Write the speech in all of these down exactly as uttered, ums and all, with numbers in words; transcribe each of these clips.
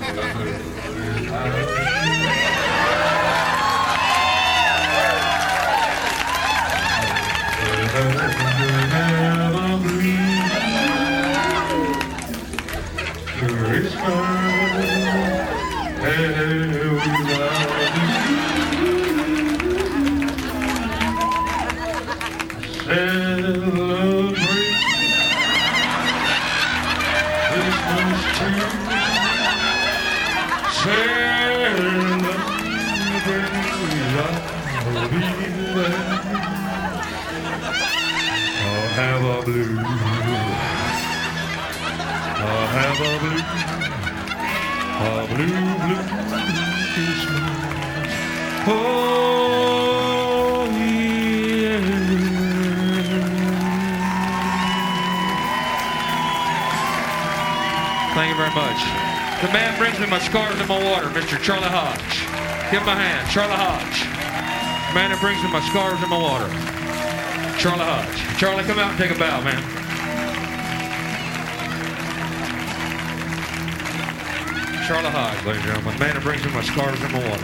Mister Charlie Hodge. Give him a hand. Charlie Hodge. Man that brings me my scarves and my water. Charlie Hodge. Charlie, come out and take a bow, man. Charlie Hodge, ladies and gentlemen. Man that brings me my scarves and my water.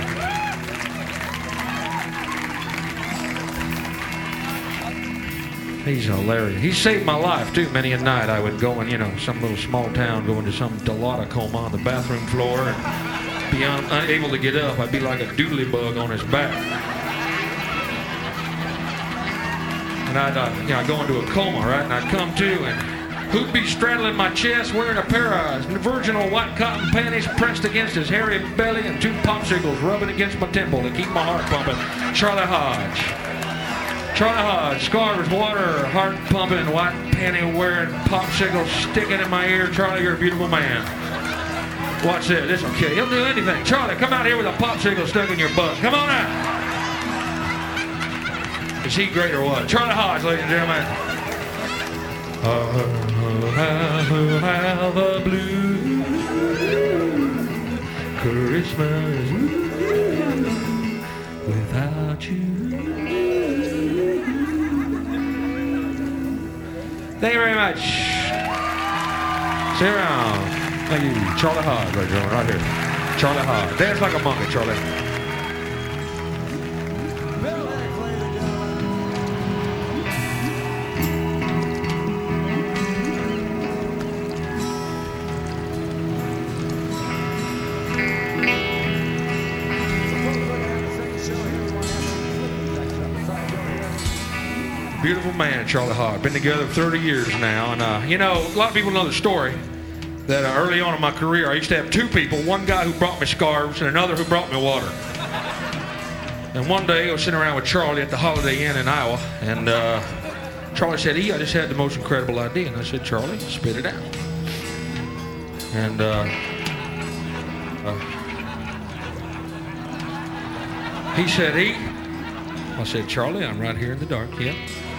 He's hilarious. He saved my life, too. Many a night I would go in, you know, some little small town, go into some Delata coma on the bathroom floor and be un unable to get up. I'd be like a doodly bug on his back. And I'd uh, you know, I'd go into a coma, right? And I'd come to, and who'd be straddling my chest wearing a pair of virginal white cotton panties pressed against his hairy belly and two popsicles rubbing against my temple to keep my heart pumping? Charlie Hodge. Charlie Hodge, scarves, water, heart pumping, white panty wearing, popsicles sticking in my ear. Charlie, you're a beautiful man. Watch this. This will kill you. He'll do anything. Charlie, come out here with a popsicle stuck in your butt. Come on out. Is he great or what? Charlie Hodge, ladies and gentlemen. Oh, have a blue Christmas without you. Thank you very much. Sit around. Thank you, Charlie Hodge, ladies and gentlemen, right here. Charlie Hodge. Dance like a monkey, Charlie. Beautiful man, Charlie Hodge. Been together thirty years now, and uh, you know, a lot of people know the story. That uh, early on in my career, I used to have two people, one guy who brought me scarves and another who brought me water. And one day I was sitting around with Charlie at the Holiday Inn in Iowa, and uh, Charlie said, E, I just had the most incredible idea. And I said, Charlie, spit it out. And uh, uh, he said, E, I said, Charlie, I'm right here in the dark, yeah.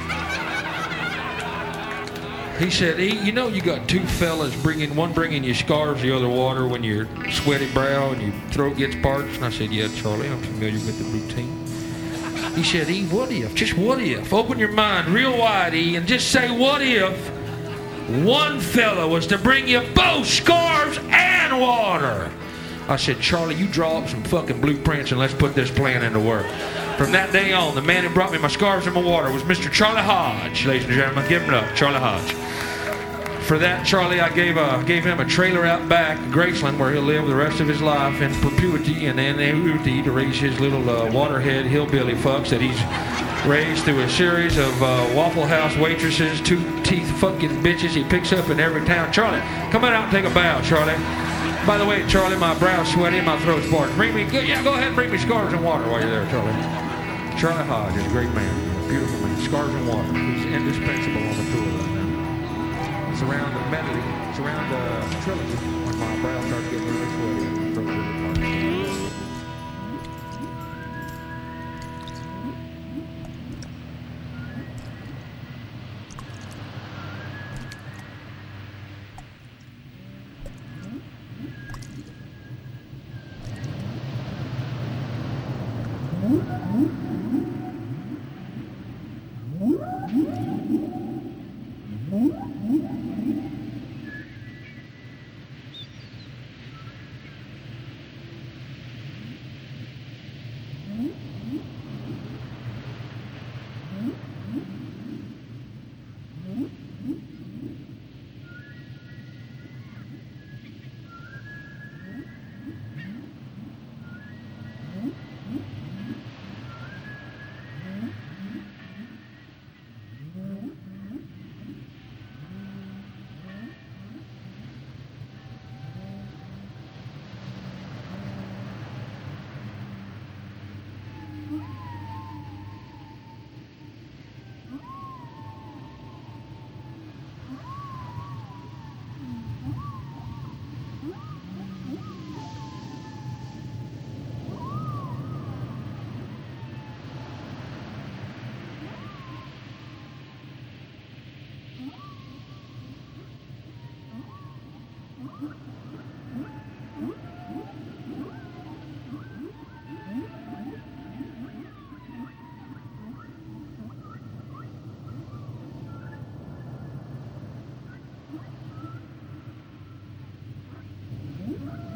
He said, E, you know you got two fellas bringing, one bringing you scarves, the other water when you're sweaty brow and your throat gets parched. And I said, yeah, Charlie, I'm familiar with the routine. He said, E, what if, just what if, open your mind real wide, E, and just say, what if one fella was to bring you both scarves and water? I said, Charlie, you draw up some fucking blueprints and let's put this plan into work. From that day on, the man who brought me my scarves and my water was Mister Charlie Hodge, ladies and gentlemen. Give him it up, Charlie Hodge. For that, Charlie, I gave uh, gave him a trailer out back, Graceland, where he'll live the rest of his life in perpetuity and annuity to raise his little uh, waterhead hillbilly fucks that he's raised through a series of uh, Waffle House waitresses, two-teeth fucking bitches he picks up in every town. Charlie, come on out and take a bow, Charlie. By the way, Charlie, my brow's sweaty and my throat's parched. Bring me, yeah, go ahead and bring me scarves and water while you're there, Charlie. Charlie Hodge is a great man, a beautiful man. Scarves and water. He's indispensable on the tour right now. It's around the medley, it's around the trilogy when my brow starts getting really sweaty and my throat really parched.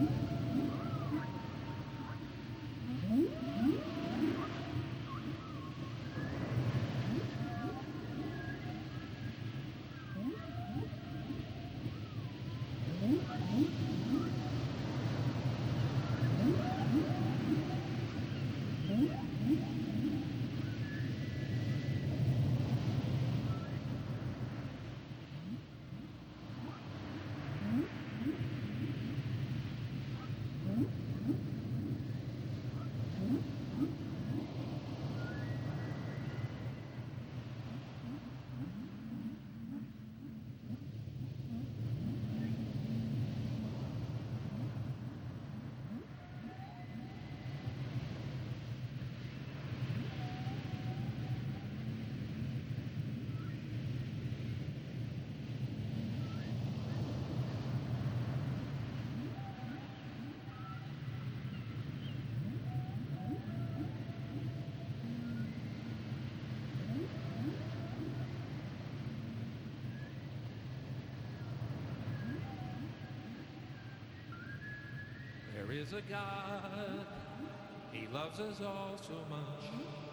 There is a God, He loves us all so much.